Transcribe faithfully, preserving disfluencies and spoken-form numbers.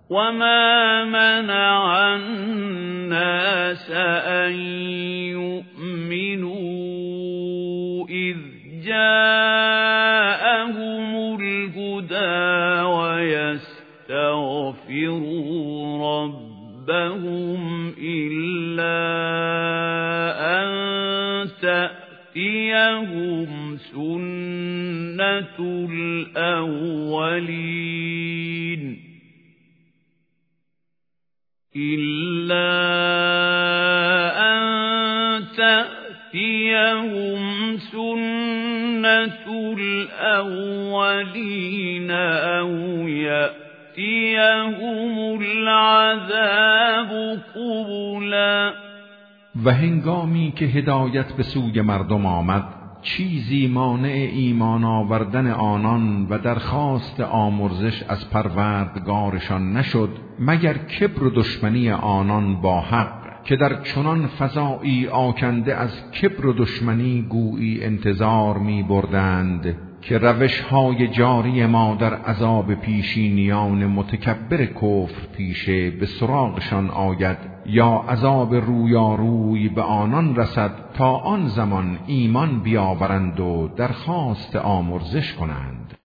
وما منع الناس أن يؤمنوا إذ جاءهم الهدى ويستغفروا ربهم إلا أن تأتيهم سنة الأولين إلا أن تأتيهم سنة الأولين أو يأتيهم العذاب قبلا. و هنگامی که هدایت به سوی مردم آمد چیزی مانع ایمان آوردن آنان و درخواست آمرزش از پروردگارشان نشد مگر کبر و دشمنی آنان با حق که در چنان فضایی آکنده از کبر و دشمنی گویی انتظار می بردند که روش‌های جاری ما در عذاب پیشینیان متکبر کفر پیشه به سراغشان آید یا عذاب رویاروی به آنان رسد تا آن زمان ایمان بیاورند و درخواست آمرزش کنند.